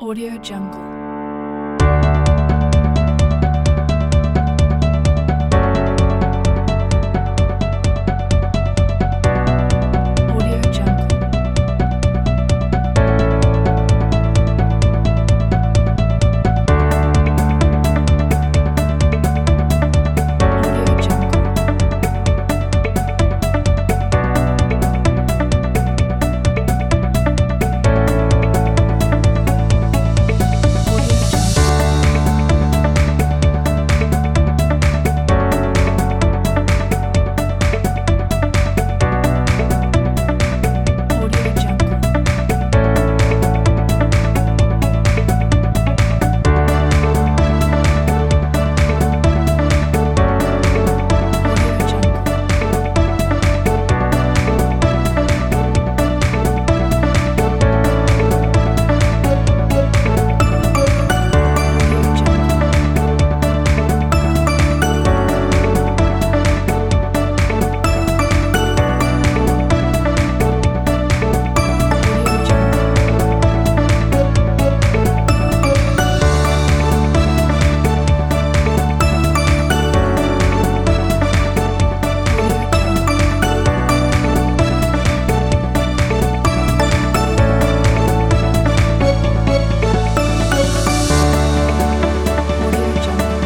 Audio Jungle. Audio Jungle. Audio Jungle. Audio Jungle. Audio Jungle. Audio Jungle. Audio Jungle. Audio Jungle. Audio Jungle.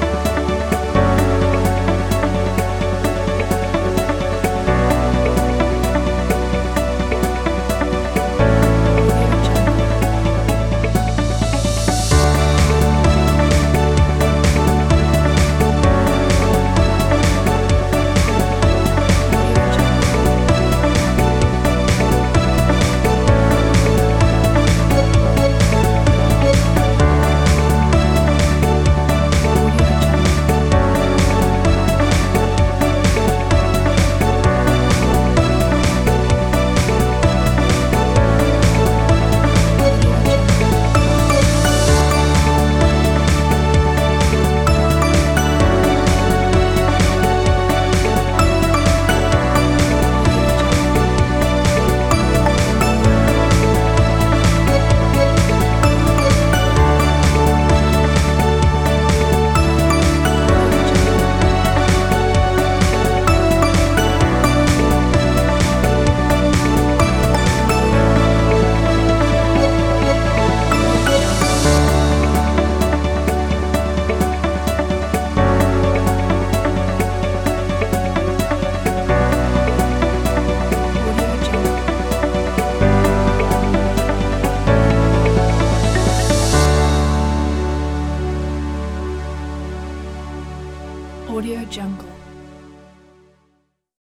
Audio Jungle. Audio Jungle. Audio Jungle. Audio Jungle. Audio Jungle. Audio Jungle. Audio Jungle. Audio Jungle.